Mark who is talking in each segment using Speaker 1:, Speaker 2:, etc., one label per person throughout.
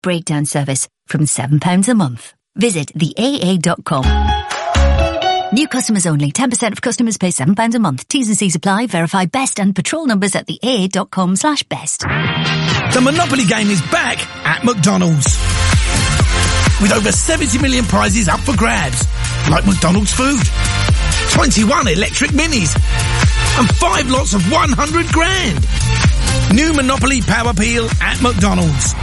Speaker 1: breakdown service from £7 a month. Visit theaa.com. New customers only. 10% of customers pay £7 a month. T's and C's apply. Verify best and patrol numbers at theaa.com/best.
Speaker 2: The Monopoly game is back at McDonald's. With over 70 million prizes up for grabs. Like McDonald's food. 21 electric minis. And 5 lots of 100 grand. New Monopoly Power Peel at McDonald's.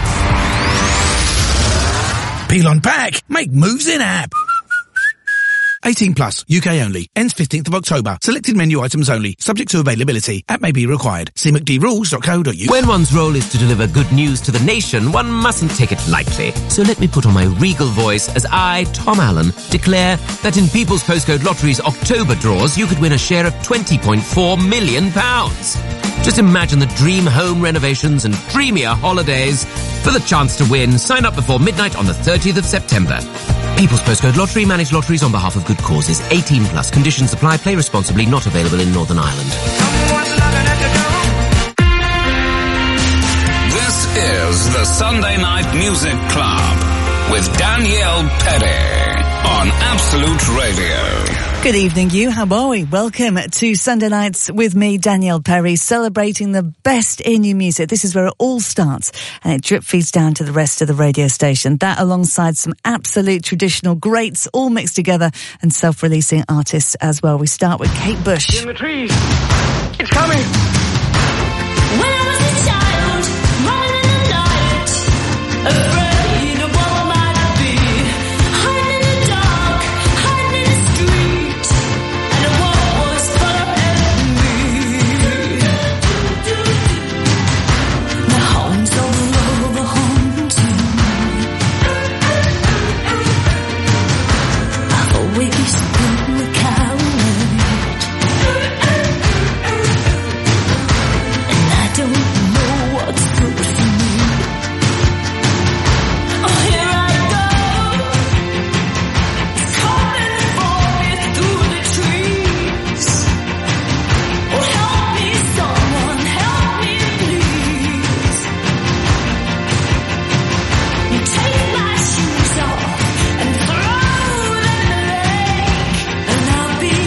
Speaker 2: Peel on pack. Make moves in app. 18 plus, UK only. Ends 15th of October. Selected menu items only. Subject to availability. App may be required. See mcdrules.co.uk.
Speaker 3: When one's role is to deliver good news to the nation, one mustn't take it lightly. So let me put on my regal voice as I, Tom Allen, declare that in People's Postcode Lottery's October draws, you could win a share of £20.4 million. Just imagine the dream home renovations and dreamier holidays. For the chance to win, sign up before midnight on the 30th of September. People's Postcode Lottery, manage lotteries on behalf of good causes. 18 plus. Conditions apply. Play responsibly. Not available in Northern Ireland.
Speaker 4: This is the Sunday Night Music Club with Danielle Perry on Absolute Radio.
Speaker 5: Good evening, you. How are we? Welcome to Sunday Nights with me, Danielle Perry, celebrating the best in new music. This is where it all starts, and it drip feeds down to the rest of the radio station. That alongside some absolute traditional greats, all mixed together, and self-releasing artists as well. We start with Kate Bush.
Speaker 6: In the trees. It's coming.
Speaker 7: When I was a child, running in the night, afraid of what might be, hiding in the dark, hiding in the street, and the world was following me. The homes all over haunting. I've always been a coward. Don't know what's good for me. Oh, here I go. It's coming for me through the trees. Oh, help me, someone, help me, please. You take my shoes off and throw them in the lake, and I'll be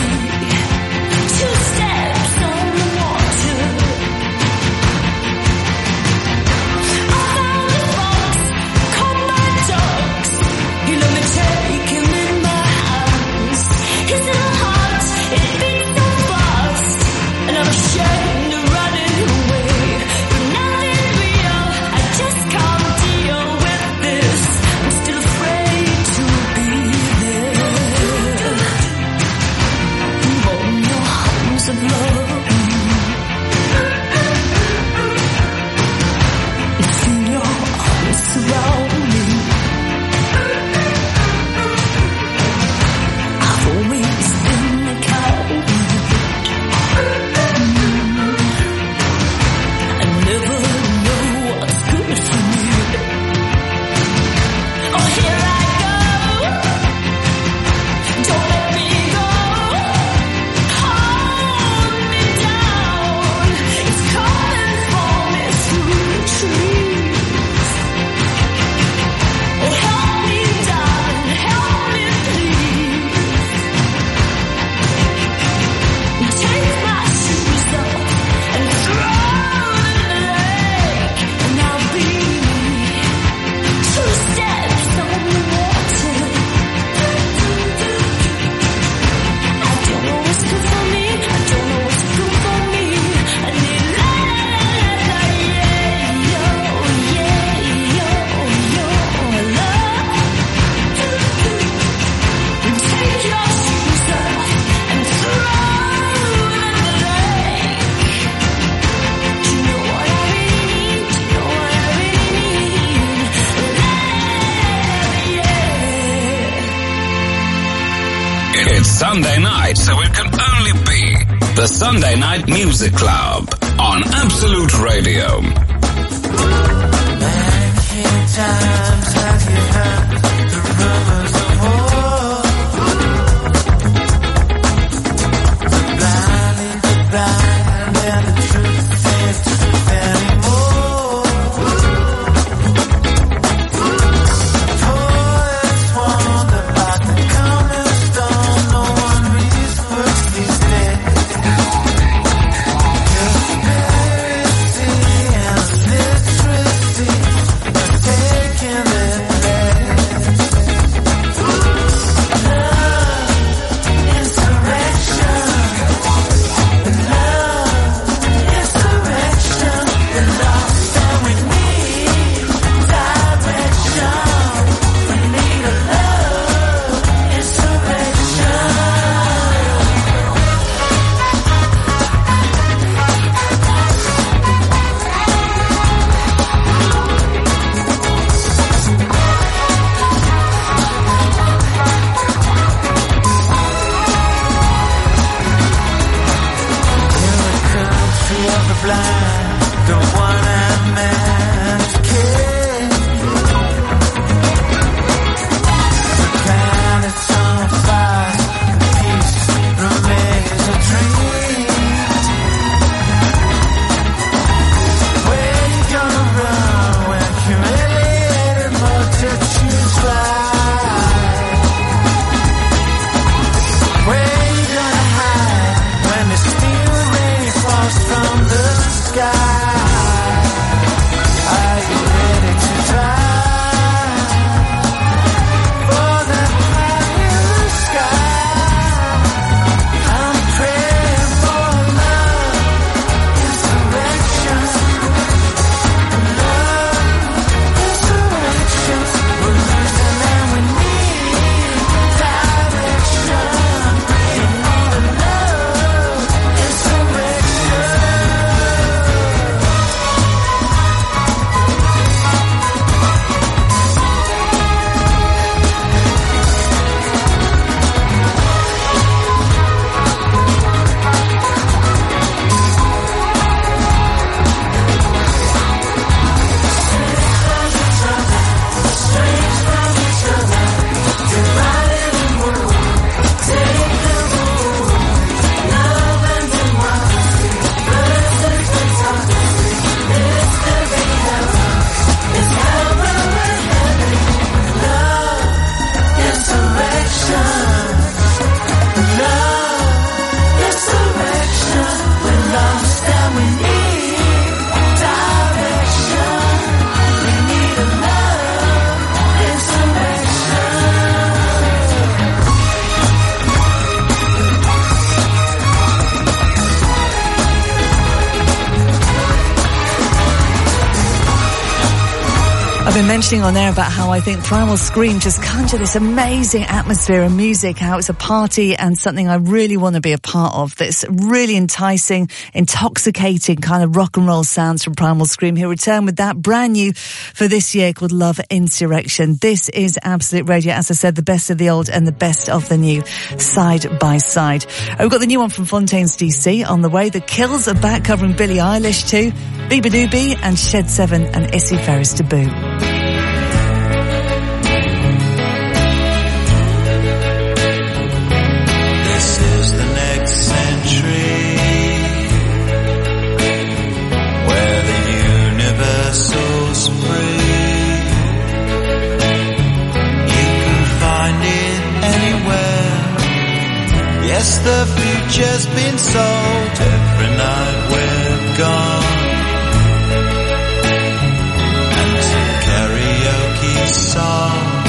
Speaker 7: 2 steps on the water.
Speaker 4: It's Sunday night, so it can only be the Sunday Night Music Club on Absolute Radio.
Speaker 8: Many times have you heard the rumors of war? The blind lead the blind, and the truth ain't truth anymore.
Speaker 5: I've been mentioning on air about how I think Primal Scream just conjure this amazing atmosphere and music, how it's a party and something I really want to be a part of. That's really enticing, intoxicating kind of rock and roll sounds from Primal Scream. He'll return with that brand new for this year called Love Insurrection. This is Absolute Radio. As I said, the best of the old and the best of the new, side by side. We've got the new one from Fontaines DC on the way. The Kills are back, covering Billie Eilish too, Biba Doobie and Shed 7 and Issy Ferris Taboo.
Speaker 8: This is the next century, where the universal's free. You can find it anywhere. Yes, the future's been sold every night we're gone. And some karaoke songs,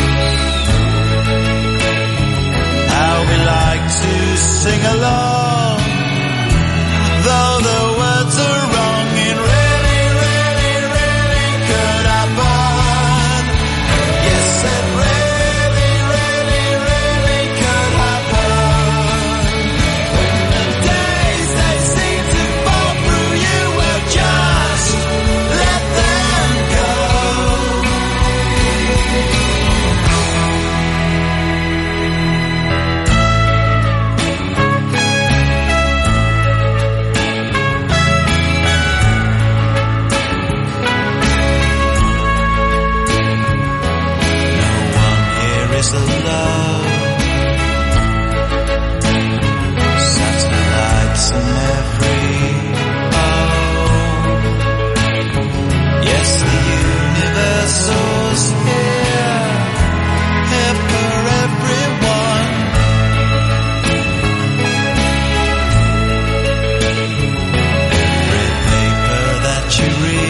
Speaker 8: how we like to sing along, though the words are wrong. It really, really, really could happen. Yes, it really, really, really could happen. When the days they seem to fall through you, well, just let them go. No one here is alone. Satellites in every home. Yes, the universal's here, here for everyone. Every paper that you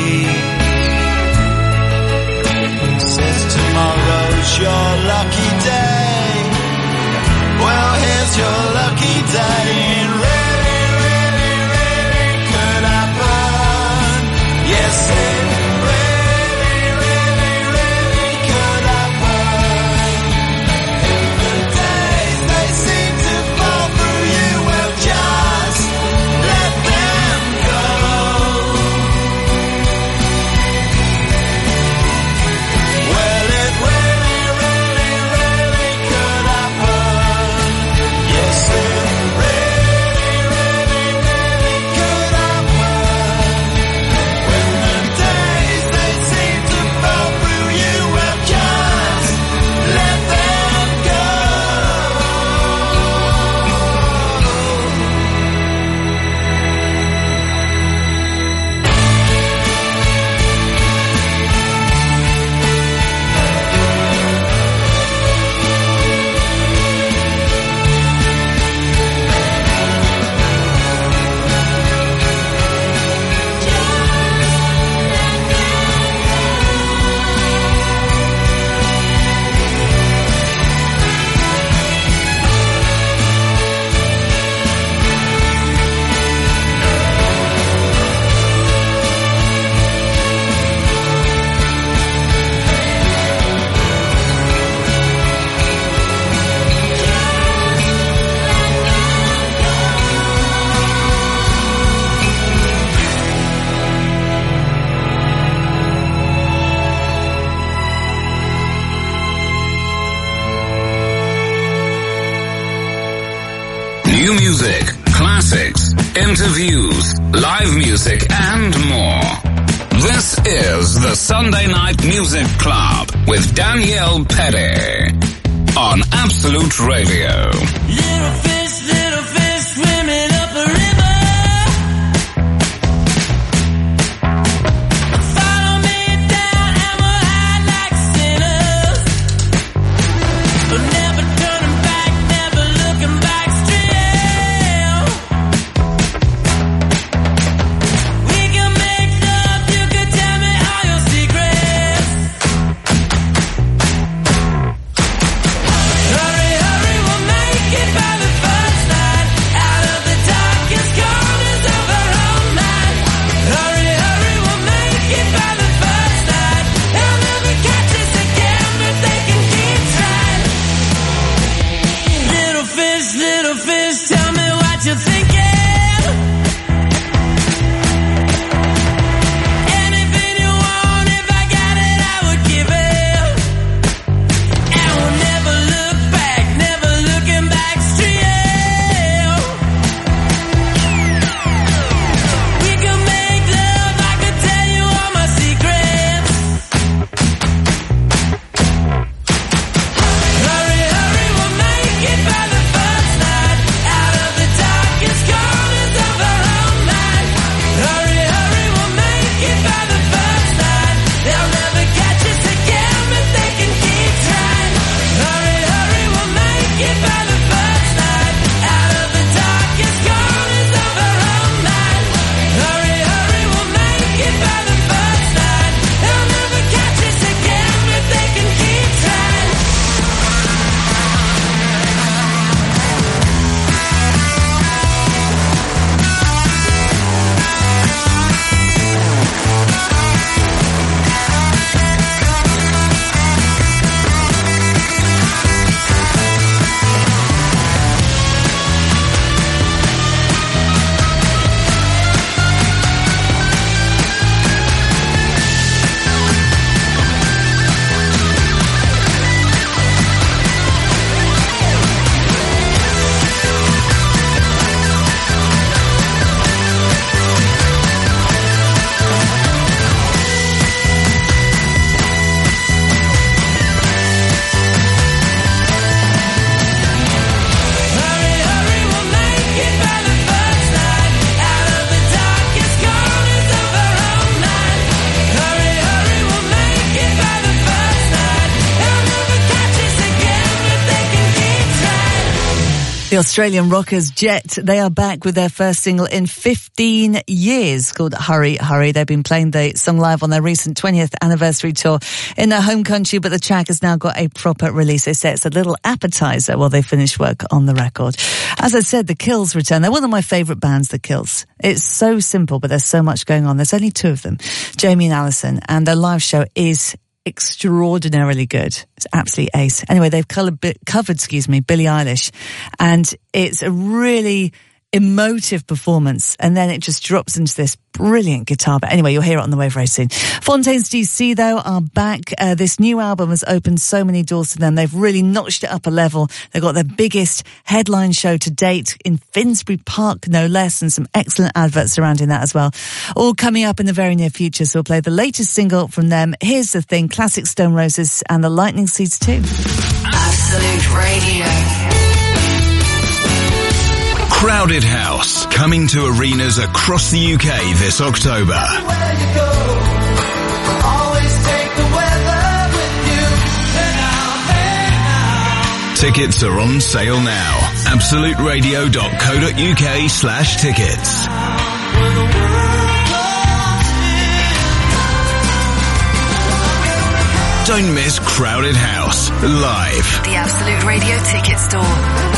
Speaker 8: read says tomorrow's your lucky day. Well, here's your lucky day. It really, really, really could happen. Yes, it really, really, really could happen. If the days they seem to fall through you, well, just let them go. Well, it really, really, really could happen. Yes, it really, really, really could happen. When the days they seem to fall through you, well, just let them go.
Speaker 4: New music, classics, interviews, live music, and more. This is the Sunday Night Music Club with Danielle Perry on Absolute Radio.
Speaker 7: Little fish swimming up a river. Follow me down and we'll hide like sinners. But never turning back, never looking back still. We can make love, you can tell me all your secrets. Hurry, hurry, we'll make it by the fire.
Speaker 5: The Australian rockers Jet, they are back with their first single in 15 years called Hurry, Hurry. They've been playing the song live on their recent 20th anniversary tour in their home country, but the track has now got a proper release. They say it's a little appetizer while they finish work on the record. As I said, the Kills return. They're one of my favourite bands, the Kills. It's so simple, but there's so much going on. There's only two of them, Jamie and Alison, and their live show is extraordinarily good. It's absolutely ace. Anyway, they've covered Billie Eilish, and it's a really emotive performance, and then it just drops into this brilliant guitar. But anyway, you'll hear it on the way very soon. Fontaines DC, though, are back. This new album has opened so many doors to them. They've really notched it up a level. They've got their biggest headline show to date in Finsbury Park, no less, and some excellent adverts surrounding that as well. All coming up in the very near future, so we'll play the latest single from them. Here's the thing, classic Stone Roses and the Lightning Seeds too.
Speaker 9: Absolute Radio.
Speaker 4: Crowded House, coming to arenas across the UK this October. Tickets are on sale now. absoluteradio.co.uk/tickets. Don't miss Crowded House, live.
Speaker 9: The Absolute Radio ticket store.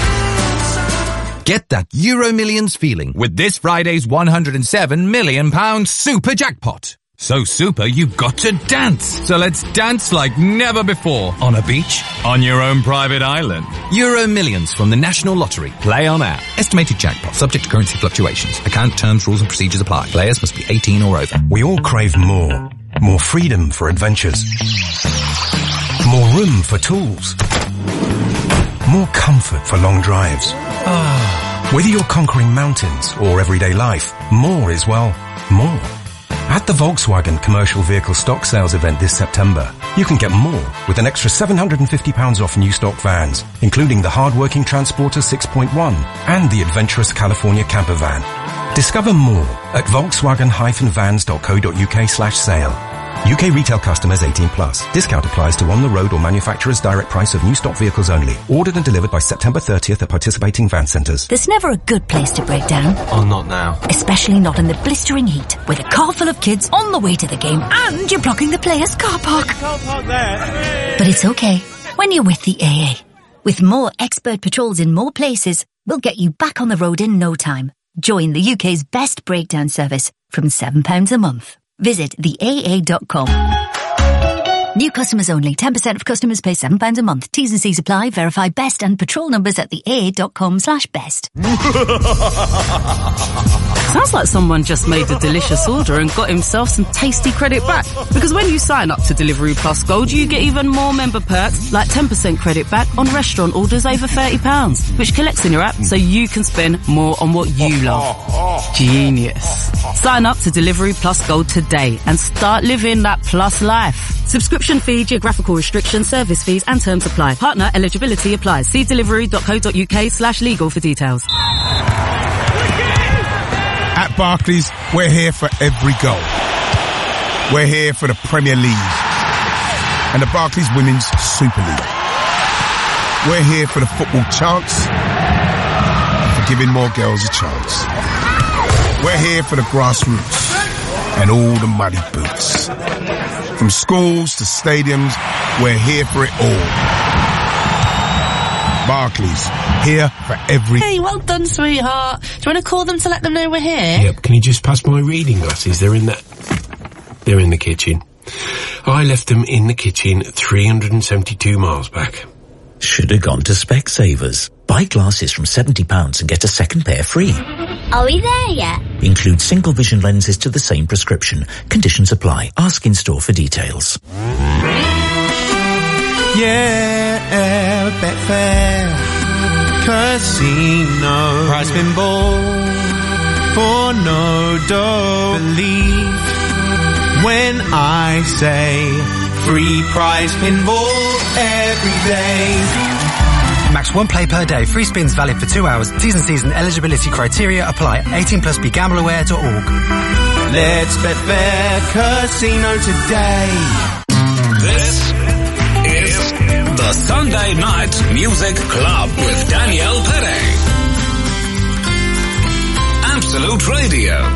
Speaker 10: Get that Euro Millions feeling with this Friday's £107 million super jackpot. So super, you've got to dance. So let's dance like never before. On a beach, on your own private island. Euro Millions from the National Lottery. Play on app. Estimated jackpot, subject to currency fluctuations. Account terms, rules and procedures apply. Players must be 18 or over.
Speaker 11: We all crave more. More freedom for adventures. More room for tools. More comfort for long drives. Whether you're conquering mountains or everyday life, more is, well, more. At the Volkswagen Commercial Vehicle Stock Sales event this September, you can get more with an extra £750 off new stock vans, including the hard-working Transporter 6.1 and the adventurous California camper van. Discover more at volkswagen-vans.co.uk/sale. UK retail customers 18+. Discount applies to on-the-road or manufacturer's direct price of new stock vehicles only. Ordered and delivered by September 30th at participating van centres.
Speaker 1: There's never a good place to break down.
Speaker 10: Oh, not now.
Speaker 1: Especially not in the blistering heat, with a car full of kids on the way to the game and you're blocking the players' car park. But it's okay when you're with the AA. With more expert patrols in more places, we'll get you back on the road in no time. Join the UK's best breakdown service from £7 a month. Visit theaa.com. New customers only. 10% of customers pay £7 a month. T's and C's apply. Verify best and patrol numbers at theaa.com/best.
Speaker 12: Sounds like someone just made a delicious order and got himself some tasty credit back. Because when you sign up to Delivery Plus Gold, you get even more member perks, like 10% credit back on restaurant orders over £30, which collects in your app so you can spend more on what you love. Genius. Sign up to Delivery Plus Gold today and start living that plus life. Subscription fee, geographical restrictions, service fees and terms apply. Partner eligibility applies. See delivery.co.uk/legal for details.
Speaker 2: At Barclays, we're here for every goal. We're here for the Premier League and the Barclays Women's Super League. We're here for the football chants and for giving more girls a chance. We're here for the grassroots and all the muddy boots. From schools to stadiums, we're here for it all. Barclays, here for every...
Speaker 12: Hey, well done, sweetheart. Do you want to call them to let them know we're here?
Speaker 13: Yep, can you just pass my reading glasses? They're in the kitchen. I left them in the kitchen 372 miles back.
Speaker 14: Should have gone to Specsavers. Buy glasses from £70 and get a second pair free.
Speaker 15: Are we there yet?
Speaker 14: Include single vision lenses to the same prescription. Conditions apply. Ask in store for details.
Speaker 8: Yeah, Betfair Casino. Prize pinball for no dough. Believe when I say free prize pinball every day.
Speaker 16: Max 1 play per day. Free spins valid for 2 hours. T's and C's and eligibility criteria apply. 18+, begambleaware.org.
Speaker 8: Let's Betfair Casino today.
Speaker 4: This is the Sunday Sunday Night Music Club with Danielle Perret. Absolute Radio.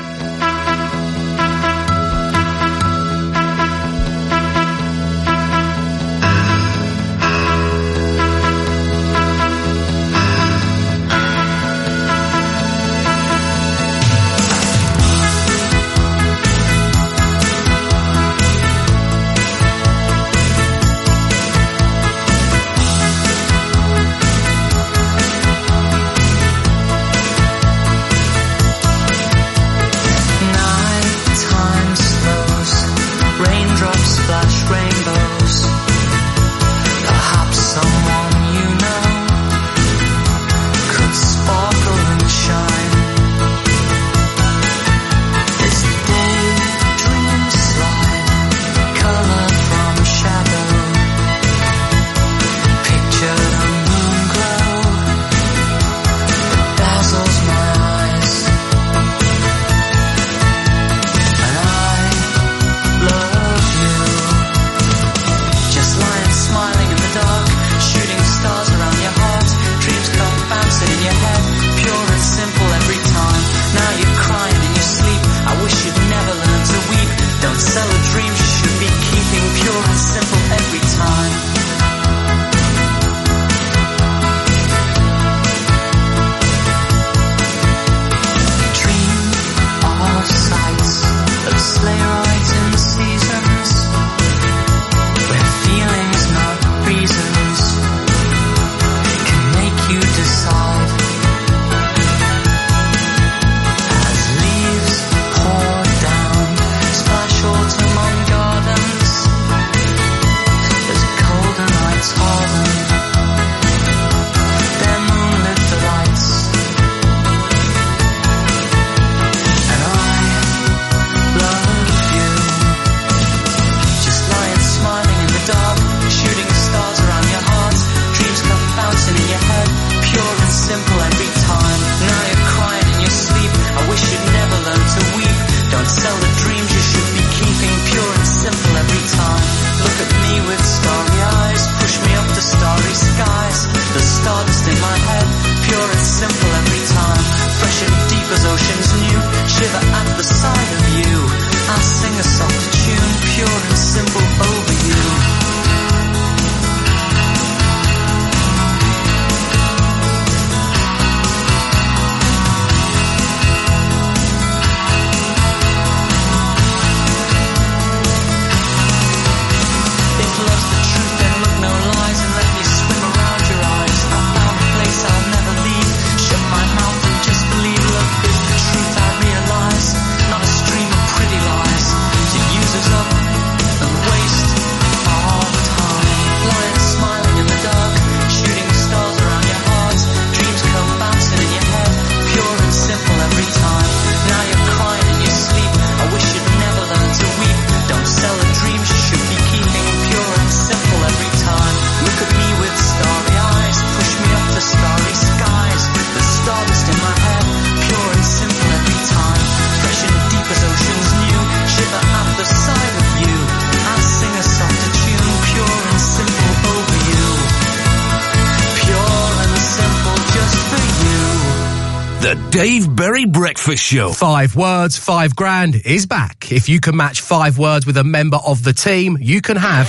Speaker 15: Dave Berry Breakfast Show. 5 words, $5,000 is back. If you can match 5 words with a member of the team, you can have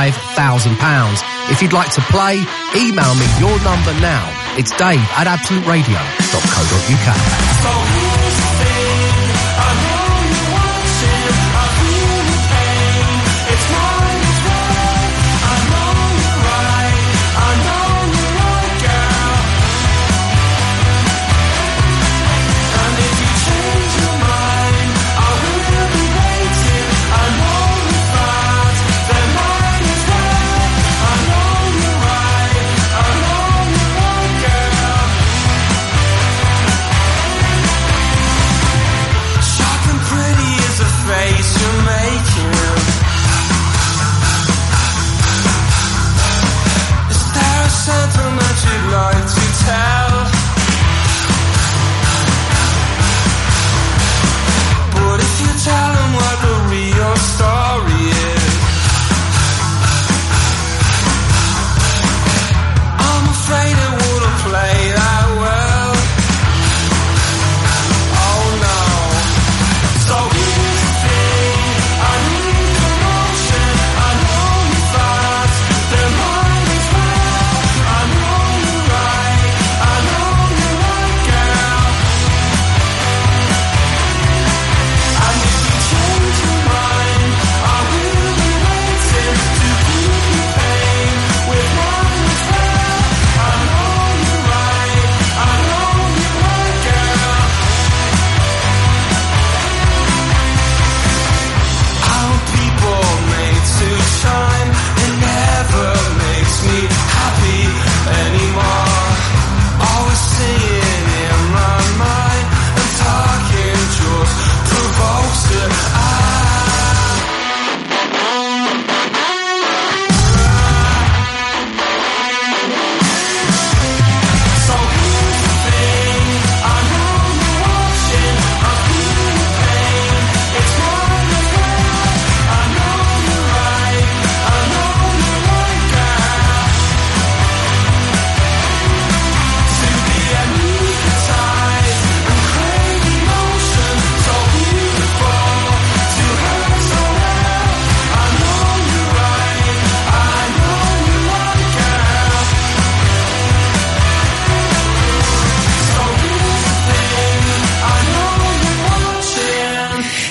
Speaker 15: £5,000. If you'd like to play, email me your number now. It's dave@absoluteradio.co.uk.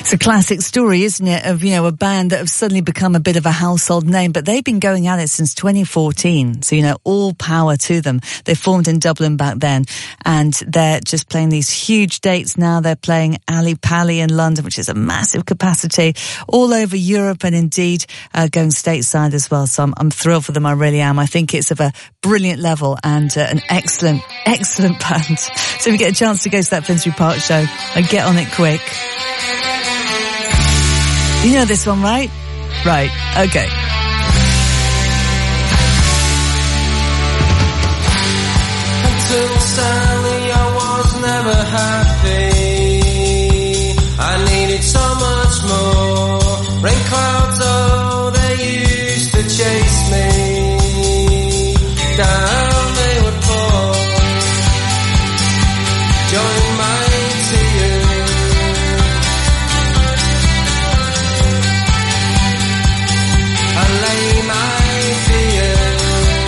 Speaker 5: It's a classic story, isn't it, of, a band that have suddenly become a bit of a household name, but they've been going at it since 2014. So, all power to them. They formed in Dublin back then, and they're just playing these huge dates now. They're playing Ali Pali in London, which is a massive capacity, all over Europe, and indeed going stateside as well. So I'm thrilled for them, I really am. I think it's of a brilliant level and an excellent, excellent band. So if you get a chance to go to that Finsbury Park show, and get on it quick. You know this one, right? Right, okay.
Speaker 17: Until sadly I was never happy. I needed so much more. Rain clouds, oh, they used to chase me. Down they would fall. Join my tears. I lay my fears.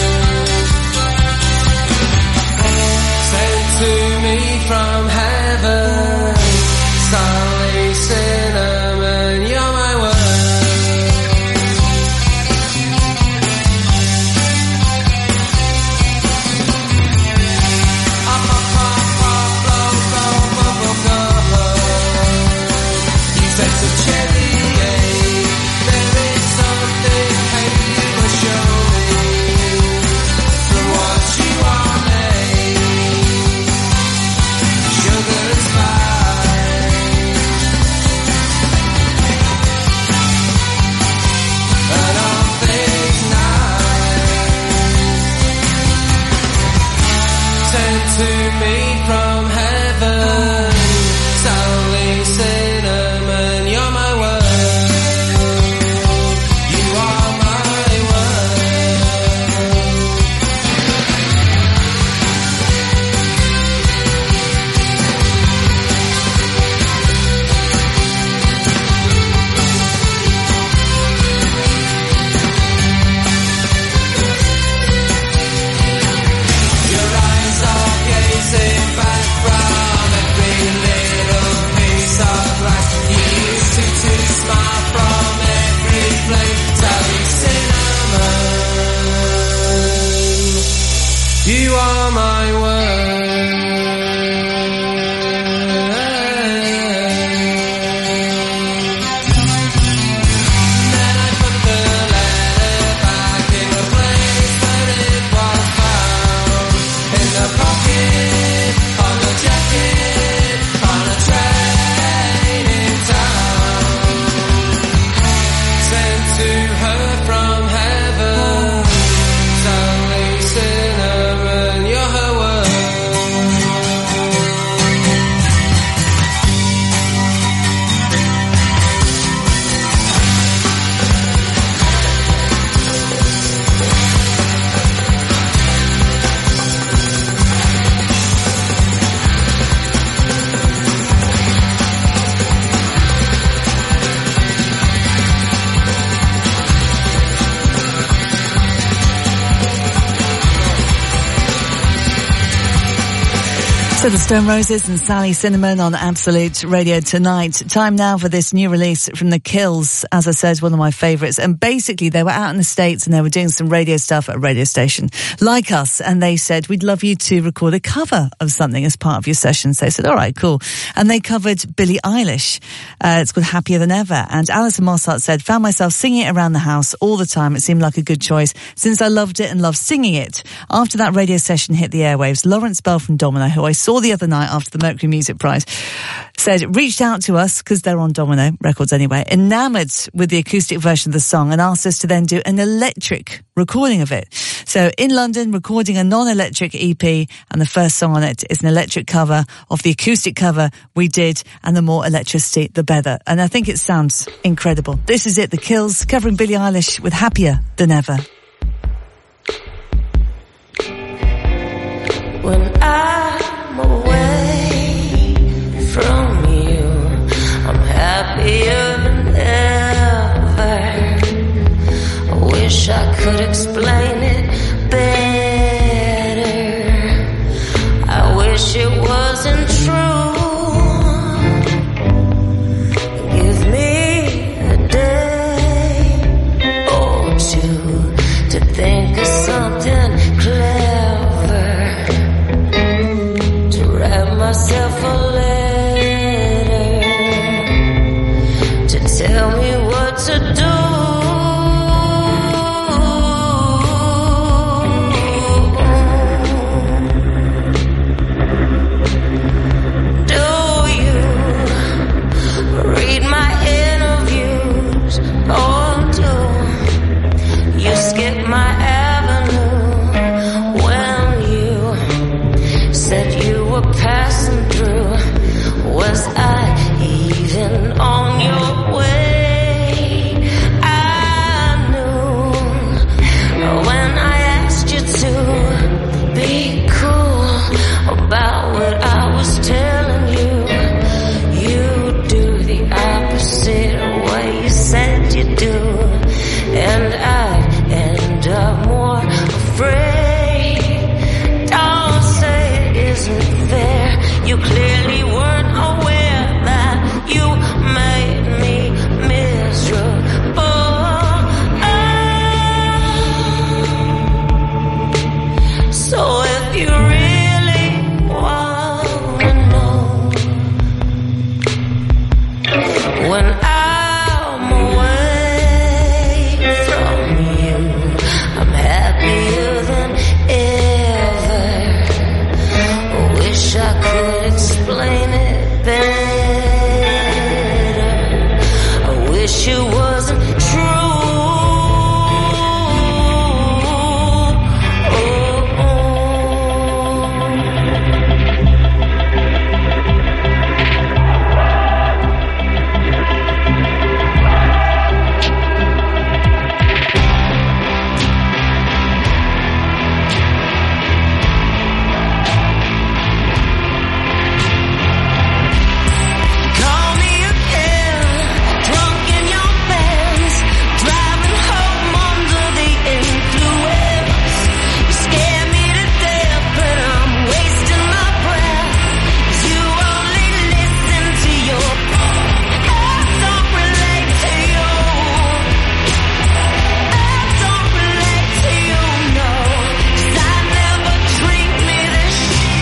Speaker 17: Sent to me from heaven, Sally Cinnamon, you're my word. You said to cherry, there is something hate you will show me. From what you are made, sugar and spice, and all things nice. Sent to me from heaven, Sally Cinnamon, you're my word. You are my word. Your eyes are gazing back from every little piece of glass. You used to smile from every flame. Sally Cinnamon, you are my Then I put the letter back in the place where it was found. In the pocket, on the jacket, on a train in town. Sent to her from heaven, Sally Cinnamon, you're her word.
Speaker 5: So the Stone Roses and Sally Cinnamon on Absolute Radio tonight. Time now for this new release from The Kills. As I said, one of my favourites. And basically they were out in the States and they were doing some radio stuff at a radio station like us. And they said, we'd love you to record a cover of something as part of your sessions. They said, all right, cool. And they covered Billie Eilish. It's called Happier Than Ever. And Alison Mossart said, found myself singing it around the house all the time. It seemed like a good choice since I loved it and loved singing it. After that radio session hit the airwaves, Lawrence Bell from Domino, who I saw the other night after the Mercury Music Prize, reached out to us, because they're on Domino Records anyway, enamoured with the acoustic version of the song and asked us to then do an electric recording of it. So in London, recording a non-electric EP, and the first song on it is an electric cover of the acoustic cover we did, and the more electricity, the better. And I think it sounds incredible. This is it, The Kills, covering Billie Eilish with Happier Than Ever.
Speaker 7: When I'm away from you, I'm happier than ever. I wish I could explain it better. I wish it wasn't true. Give you really wanna know. When I'm away from you, I'm happier than ever. I wish I could explain it better. I wish it wasn't true. Call me again, drunk in your Benz, driving home under the influence. You scare me to death, but I'm wasting my breath. You only listen to your I don't relate to you. I don't relate to you, no. 'Cause I never treat me this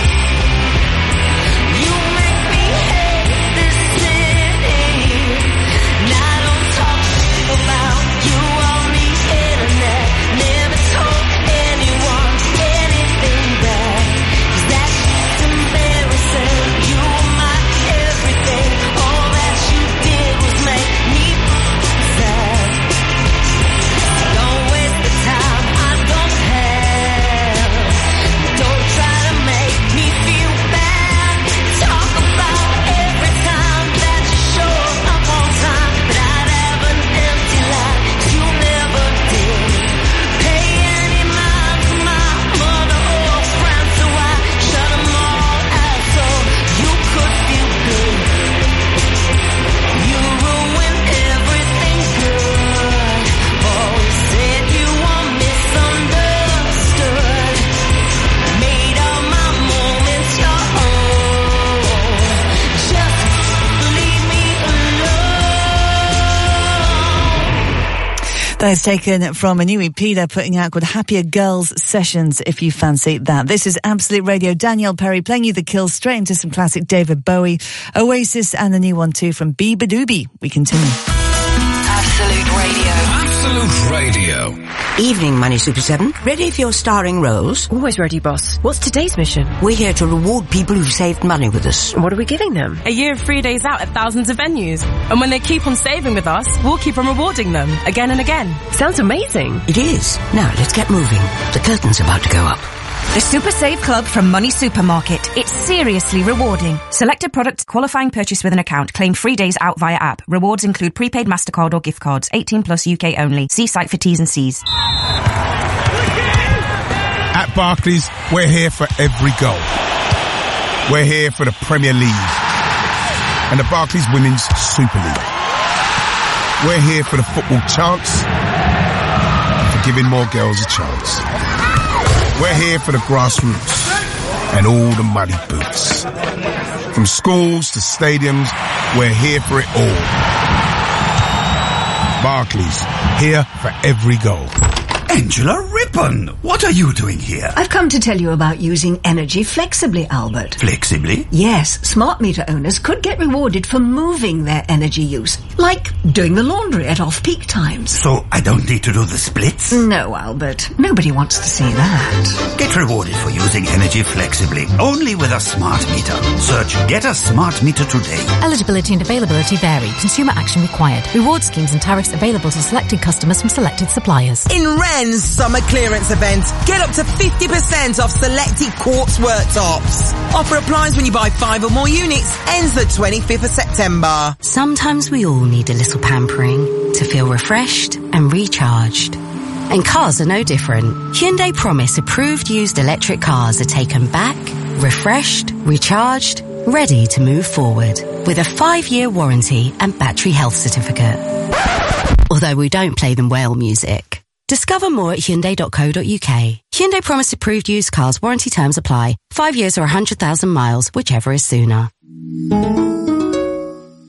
Speaker 7: you make me hate this city. And I don't talk shit about you on the internet. Never told anyone anything bad. 'Cause that shit's embarrassing. You were my everything. All that you did was make me sad. Don't waste the time I don't have. Don't try to make me feel bad. Talk about every time that you show up on time, but I'd have an empty life. You never did pay any mind to my mother or friends, so I shut them all out so you could feel good. You ruined everything good. Always said you were misunderstood. Made all my moments your own. Just leave me alone.
Speaker 5: That is taken from a new EP they're putting out called Happier Girls Sessions, if you fancy that. This is Absolute Radio. Danielle Perry playing you The Kills, straight into some classic David Bowie, Oasis, and the new one too from Bieber Doobie. We continue.
Speaker 9: Absolute Radio.
Speaker 4: Absolute Radio.
Speaker 18: Evening, Money Super 7. Ready for your starring roles?
Speaker 19: Always ready, boss. What's today's mission?
Speaker 18: We're here to reward people who've saved money with us.
Speaker 19: What are we giving them?
Speaker 12: A year of free days out at thousands of venues. And when they keep on saving with us, we'll keep on rewarding them again and again.
Speaker 19: Sounds amazing.
Speaker 18: It is. Now, let's get moving. The curtain's about to go up.
Speaker 20: The Super Save Club from Money Supermarket. It's seriously rewarding. Selected products, qualifying purchase with an account. Claim free days out via app. Rewards include prepaid MasterCard or gift cards. 18 plus UK only. See site for T's and C's.
Speaker 2: At Barclays, we're here for every goal. We're here for the Premier League and the Barclays Women's Super League. We're here for the football chance and for giving more girls a chance. We're here for the grassroots and all the muddy boots. From schools to stadiums, we're here for it all. Barclays, here for every goal.
Speaker 21: Angela Rippon, what are you doing here?
Speaker 22: I've come to tell you about using energy flexibly, Albert.
Speaker 21: Flexibly?
Speaker 22: Yes, smart meter owners could get rewarded for moving their energy use, like doing the laundry at off-peak times.
Speaker 21: So I don't need to do the splits?
Speaker 22: No, Albert. Nobody wants to see that.
Speaker 21: Get rewarded for using energy flexibly, only with a smart meter. Search Get a Smart Meter today.
Speaker 23: Eligibility and availability vary. Consumer action required. Reward schemes and tariffs available to selected customers from selected suppliers.
Speaker 24: In Wren's summer clearance event, get up to 50% off selected quartz worktops. Offer applies when you buy 5 or more units. Ends the 25th of September.
Speaker 25: Sometimes we all need a little pampering to feel refreshed and recharged. And cars are no different. Hyundai Promise approved used electric cars are taken back, refreshed, recharged, ready to move forward with a 5-year warranty and battery health certificate. Although we don't play them whale music. Discover more at Hyundai.co.uk. Hyundai Promise approved used cars, warranty terms apply. 5 years or 100,000 miles, whichever is sooner.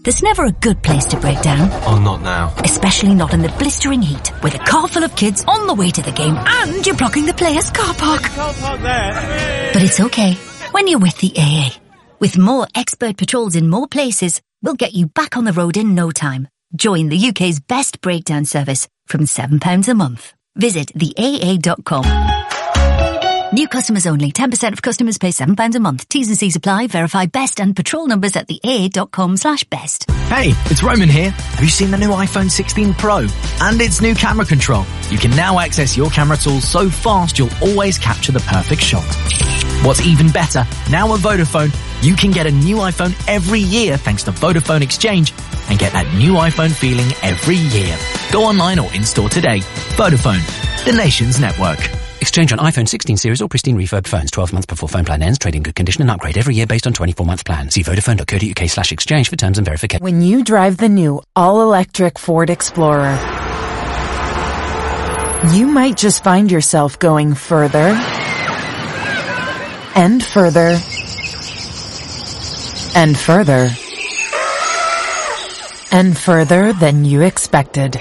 Speaker 1: There's never a good place to break down.
Speaker 13: Oh, not now.
Speaker 1: Especially not in the blistering heat, with a car full of kids on the way to the game and you're blocking the players' car park. But it's okay when you're with the AA. With more expert patrols in more places, we'll get you back on the road in no time. Join the UK's best breakdown service from £7 a month. Visit theaa.com. New customers only. 10% of customers pay £7 a month. T's and C's apply. Verify best and patrol numbers at theaa.com/best.
Speaker 3: Hey, it's Roman here. Have you seen the new iPhone 16 Pro? And its new camera control. You can now access your camera tools so fast you'll always capture the perfect shot. What's even better, now at Vodafone, you can get a new iPhone every year thanks to Vodafone Exchange and get that new iPhone feeling every year. Go online or in-store today. Vodafone, the nation's network.
Speaker 6: Exchange on iPhone 16 series or pristine refurb phones 12 months before phone plan ends. Trade in good condition and upgrade every year based on 24-month plan. See vodafone.co.uk/exchange for terms and verification.
Speaker 10: When you drive the new all-electric Ford Explorer, you might just find yourself going further and further and further and further than you expected.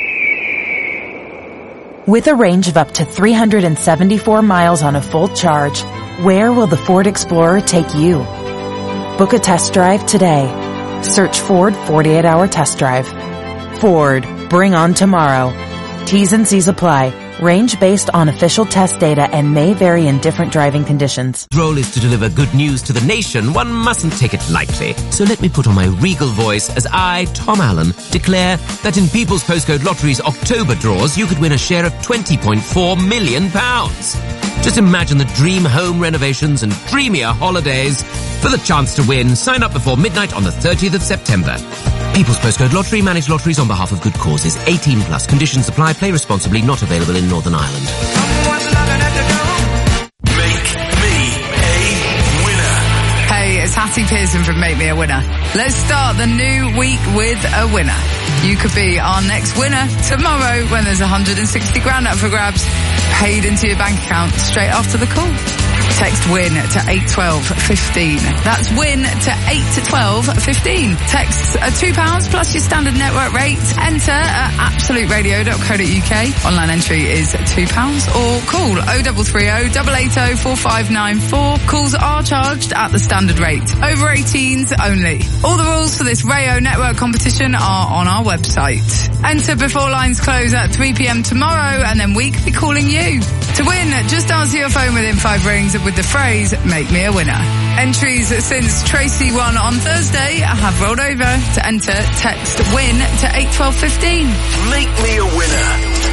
Speaker 10: With a range of up to 374 miles on a full charge, where will the Ford Explorer take you? Book a test drive today. Search Ford 48-hour test drive. Ford, bring on tomorrow. T's and C's apply. Range based on official test data and may vary in different driving conditions.
Speaker 11: Role is to deliver good news to the nation. One mustn't take it lightly. So let me put on my regal voice as I, Tom Allen, declare that in People's Postcode Lottery's October draws, you could win a share of £20.4 million. Just imagine the dream home renovations and dreamier holidays. For the chance to win, sign up before midnight on the 30th of September. People's Postcode Lottery, manage lotteries on behalf of good causes. 18 plus. Conditions apply. Play responsibly. Not available in Northern Ireland.
Speaker 26: Hey, it's Hattie Pearson from Make Me a Winner. Let's start the new week with a winner. You could be our next winner tomorrow when there's 160 grand up for grabs paid into your bank account straight after the call. Text WIN to 81215. That's WIN to 81215. Texts are £2 plus your standard network rate. Enter at absoluteradio.co.uk. Online entry is £2 or call 0330 880 4594. Calls are charged at the standard rate. Over 18s only. All the rules for this Rayo Network competition are on our website. Enter before lines close at 3 p.m. tomorrow and then we could be calling you. To win, just answer your phone within 5 rings with the phrase, make me a winner. Entries since Tracy won on Thursday have rolled over. To enter, text WIN to 81215.
Speaker 2: Make me a winner.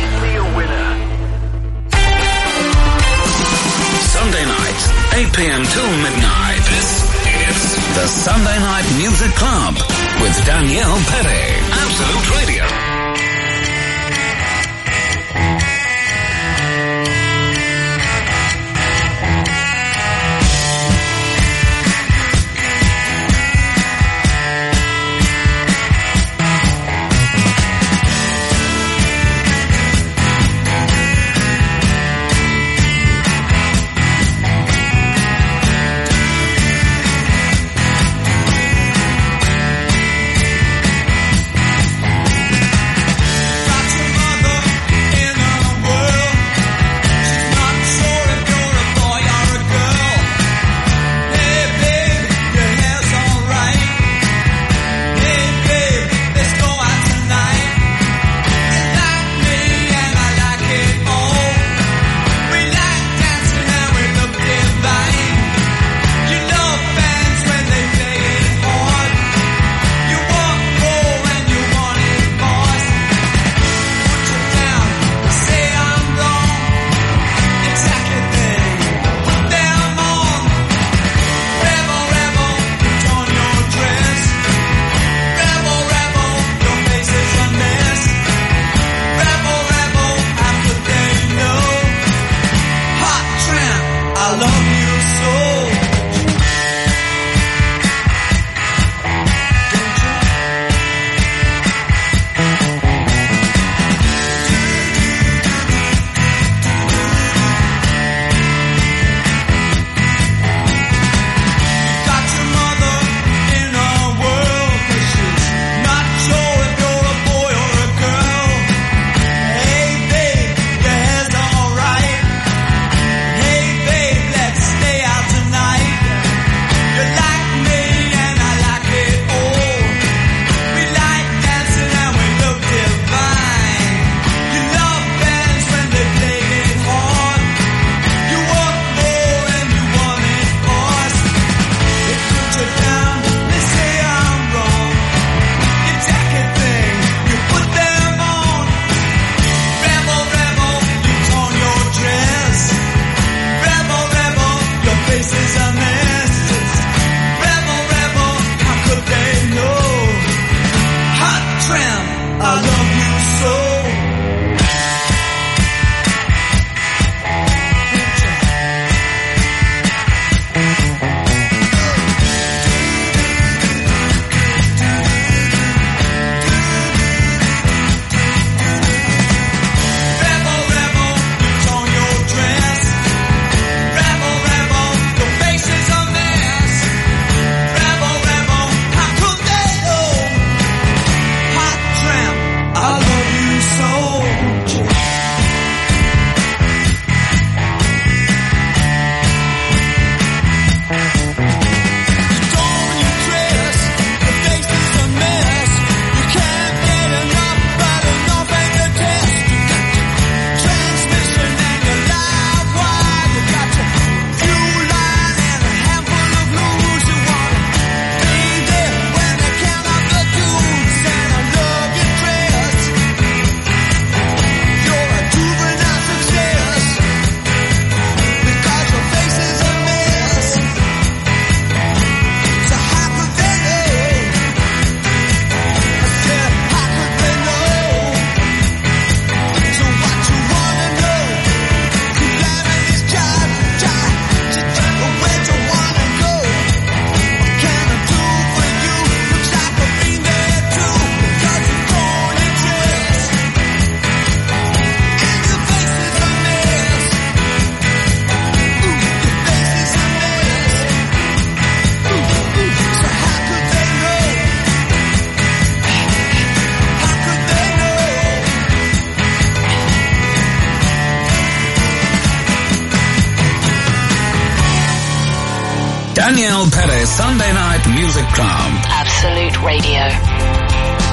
Speaker 4: Sunday nights, 8 p.m. till midnight. This is the Sunday Night Music Club with Danielle Perry. Absolute Radio. Danielle Perez Sunday Night Music Club.
Speaker 9: Absolute Radio.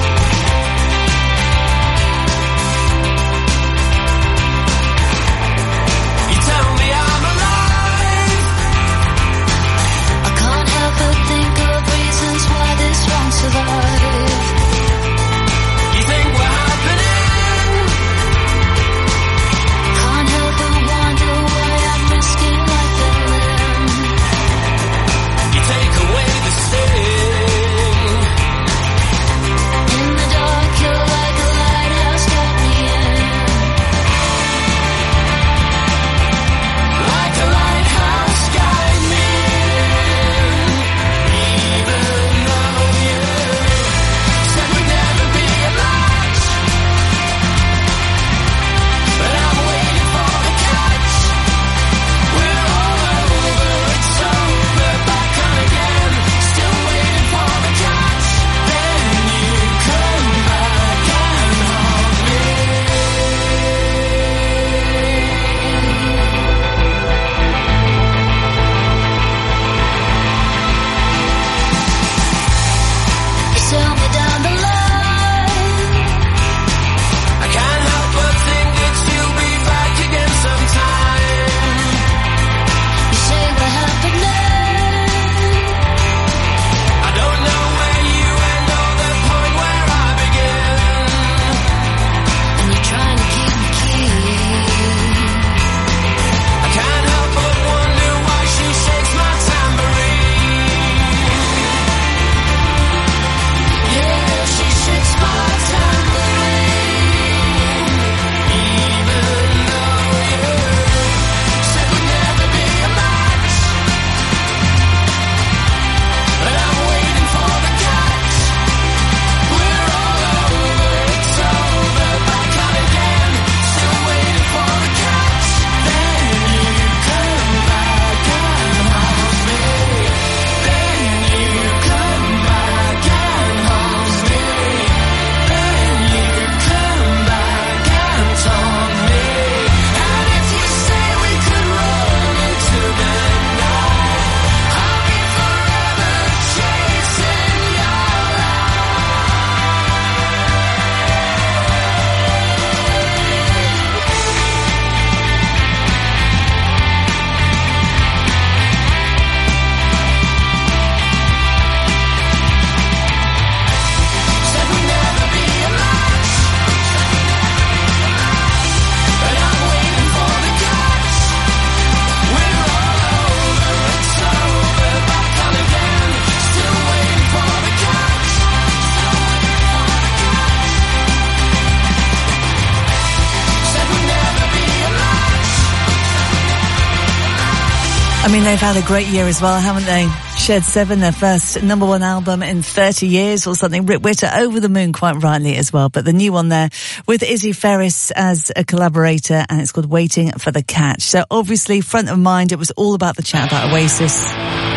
Speaker 5: I mean, they've had a great year as well, haven't they? Shed 7, their first number one album in 30 years or something. Rick Witter, over the moon, quite rightly as well. But the new one there with Izzy Ferris as a collaborator, and it's called Waiting for the Catch. So obviously, front of mind, it was all about the chat about Oasis.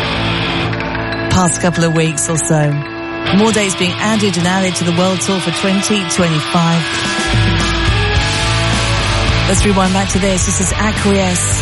Speaker 5: Past couple of weeks or so. More dates being added and added to the World Tour for 2025. Let's rewind back to this. This is Acquiesce.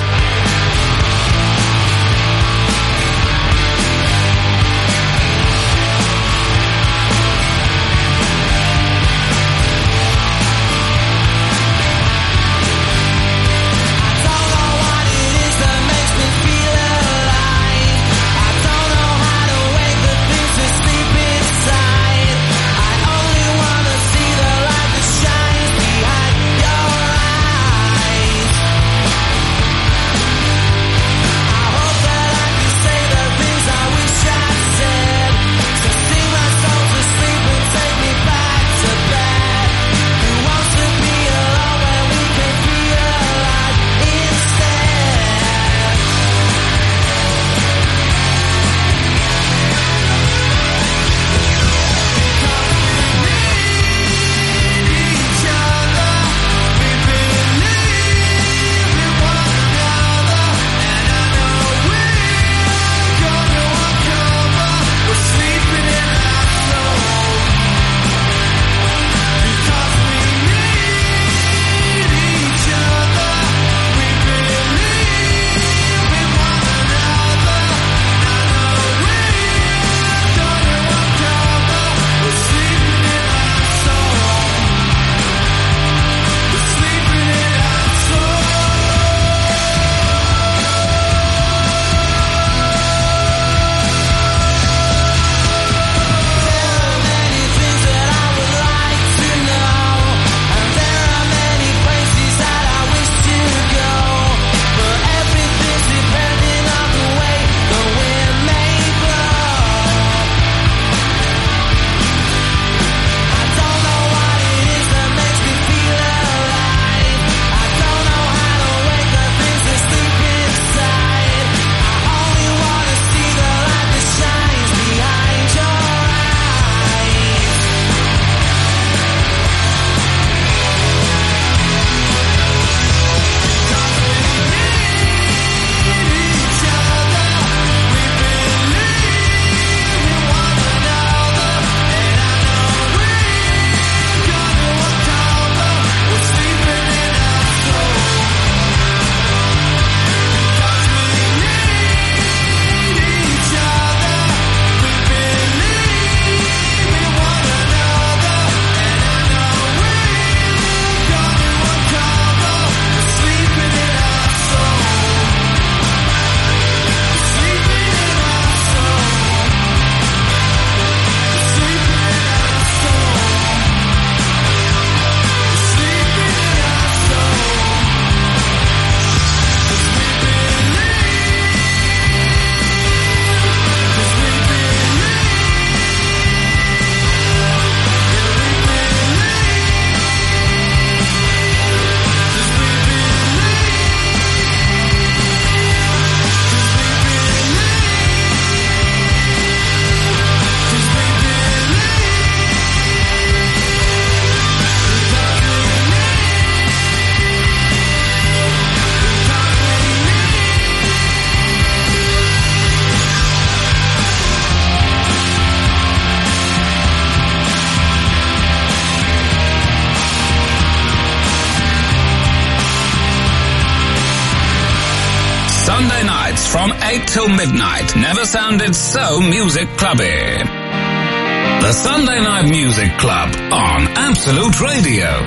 Speaker 4: Sunday nights from 8 till midnight never sounded so music clubby. The Sunday Night Music Club on Absolute Radio.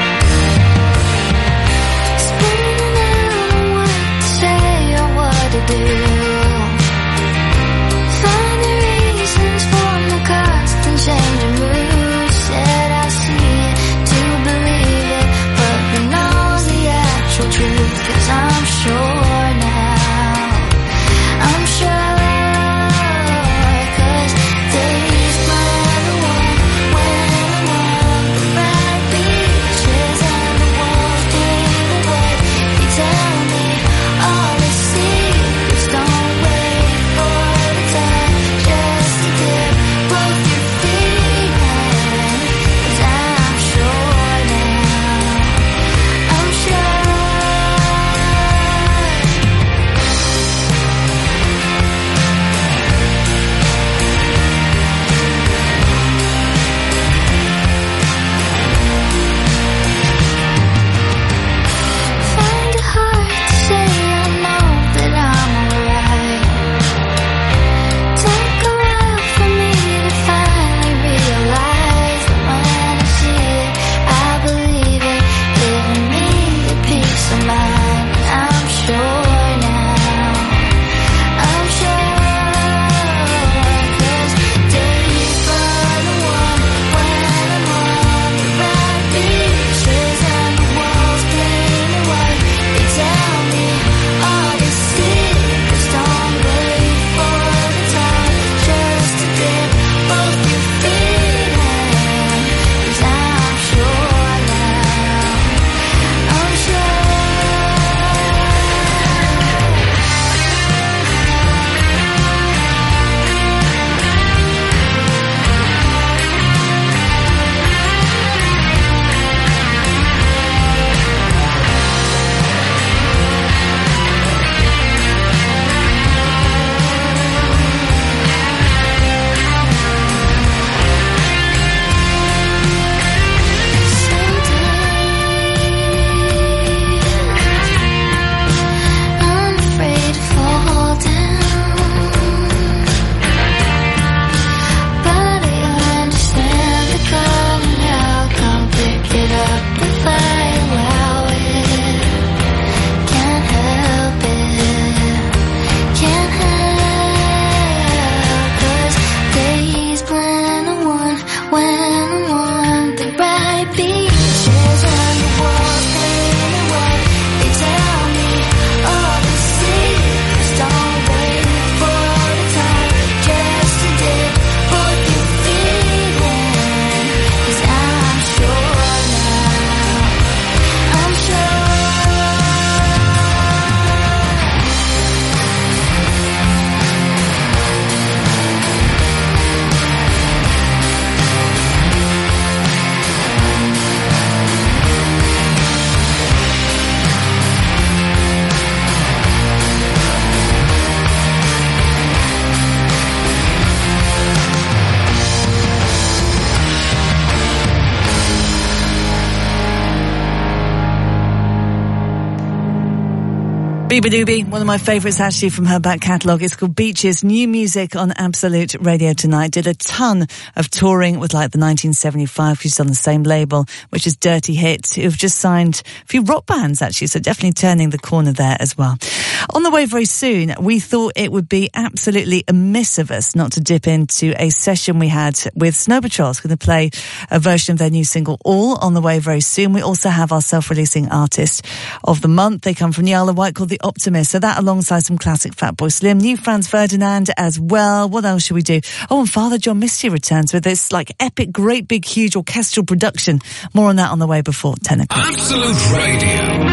Speaker 5: Biba Doobie, one of my favourites actually from her back catalogue. It's called Beaches. New music on Absolute Radio tonight. Did a ton of touring with like the 1975, she's on the same label, which is Dirty Hit, who've just signed a few rock bands actually, so definitely turning the corner there as well. On the way very soon, we thought it would be absolutely amiss of us not to dip into a session we had with Snow Patrol. It's going to play a version of their new single All on the way very soon. We also have our self-releasing artist of the month. They come from the Isle of Wight, called The Optimist. So that alongside some classic Fatboy Slim, new Franz Ferdinand as well. What else should we do? Oh, and Father John Misty returns with this like epic, great, big, huge orchestral production. More on that on the way before 10 o'clock.
Speaker 4: Absolute Radio.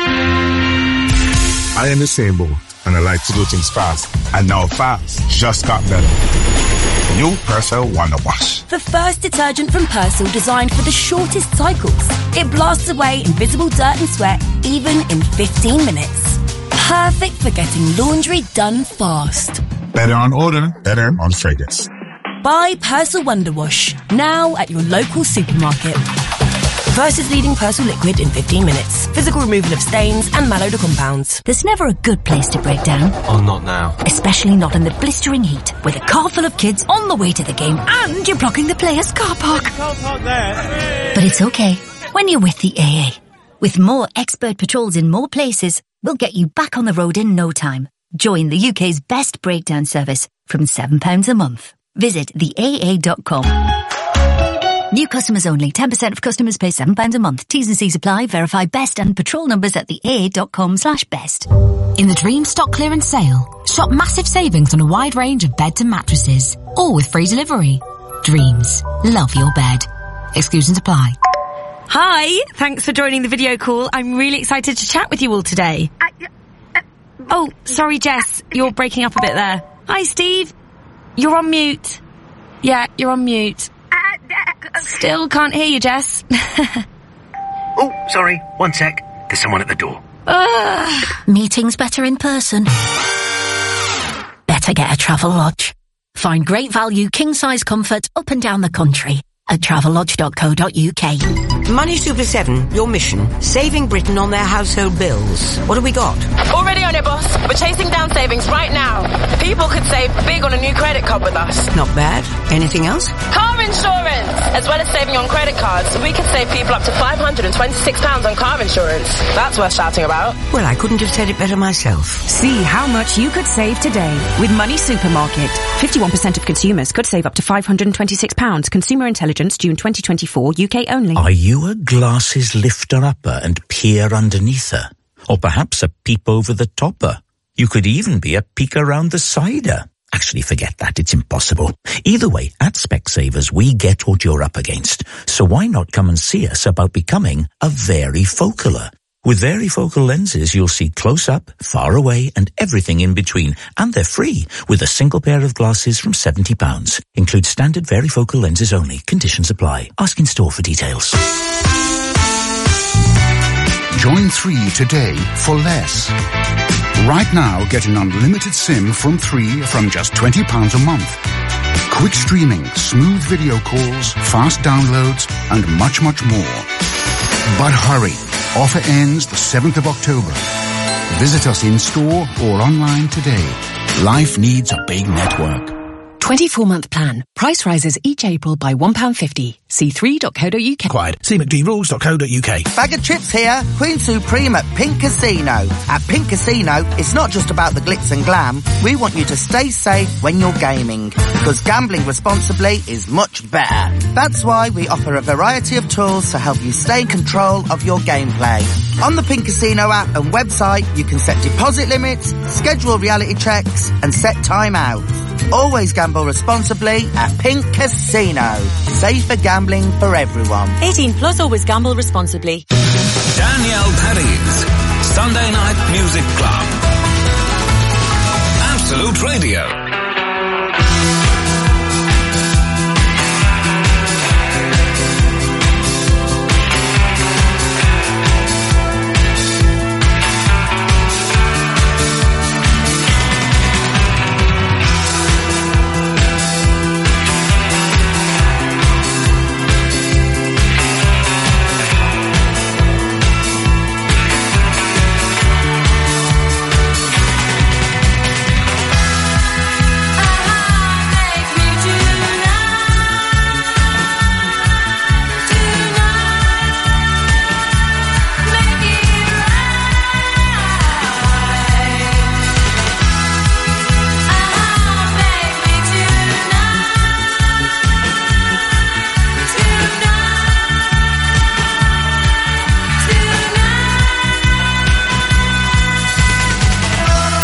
Speaker 7: I am the same boat, and I like to do things fast. And now fast just got better. New Persil Wonder Wash.
Speaker 8: The first detergent from Persil designed for the shortest cycles. It blasts away invisible dirt and sweat, even in 15 minutes. Perfect for getting laundry done fast.
Speaker 7: Better on odor, better on fragrance.
Speaker 8: Buy Persil Wonder Wash now at your local supermarket. Versus leading Persil liquid in 15 minutes. Physical removal of stains and malodor compounds.
Speaker 1: There's never a good place to break down.
Speaker 13: Oh, not now.
Speaker 1: Especially not in the blistering heat, with a car full of kids on the way to the game and you're blocking the players' car park. But it's okay when you're with the AA. With more expert patrols in more places, we'll get you back on the road in no time. Join the UK's best breakdown service from £7 a month. Visit theaa.com. New customers only. 10% of customers pay £7 a month. T's and C's apply. Verify best and patrol numbers at theaa.com/best.
Speaker 23: In the Dream Stock Clearance Sale, shop massive savings on a wide range of beds and mattresses, all with free delivery. Dreams. Love your bed. Exclusions apply.
Speaker 12: Hi, thanks for joining the video call. I'm really excited to chat with you all today. Oh, sorry, Jess, you're breaking up a bit there. Hi, Steve. You're on mute. Yeah, you're on mute. Still can't hear you, Jess.
Speaker 14: Oh, sorry, 1 sec. There's someone at the door.
Speaker 1: Meetings better in person. Better get a Travelodge. Find great value, king-size comfort up and down the country at travelodge.co.uk.
Speaker 18: Money Super 7, your mission, saving Britain on their household bills. What have we got?
Speaker 15: Already on it, boss. We're chasing down savings right now. People could save big on a new credit card with us.
Speaker 18: Not bad. Anything else?
Speaker 15: Car insurance! As well as saving on credit cards, we could save people up to £526 on car insurance. That's worth shouting about.
Speaker 18: Well, I couldn't have said it better myself.
Speaker 20: See how much you could save today with Money Supermarket. 51% of consumers could save up to £526. Consumer Intelligence, June 2024, UK only.
Speaker 16: Are you a glasses lifter-upper and peer underneath her? Or perhaps a peep over the topper? You could even be a peek around the cider. Actually, forget that. It's impossible. Either way, at Specsavers, we get what you're up against. So why not come and see us about becoming a varifocaler? With varifocal lenses, you'll see close up, far away, and everything in between. And they're free, with a single pair of glasses from £70. Include standard varifocal lenses only. Conditions apply. Ask in store for details.
Speaker 17: Join 3 today for less. Right now, get an unlimited SIM from 3 from just £20 a month. Quick streaming, smooth video calls, fast downloads, and much, much more. But hurry. Offer ends the 7th of October. Visit us in store or online today. Life needs a big network.
Speaker 23: 24-month plan. Price rises each April by £1.50. See 3.co.uk.
Speaker 2: Required. See mcdrules.co.uk.
Speaker 19: Bag of chips here. Queen Supreme at Pink Casino. At Pink Casino, it's not just about the glitz and glam. We want you to stay safe when you're gaming, because gambling responsibly is much better. That's why we offer a variety of tools to help you stay in control of your gameplay. On the Pink Casino app and website, you can set deposit limits, schedule reality checks, and set time out. Always gamble responsibly at Pink Casino. Safer gambling for everyone.
Speaker 27: 18 plus, always gamble responsibly.
Speaker 4: Danielle Perry's Sunday Night Music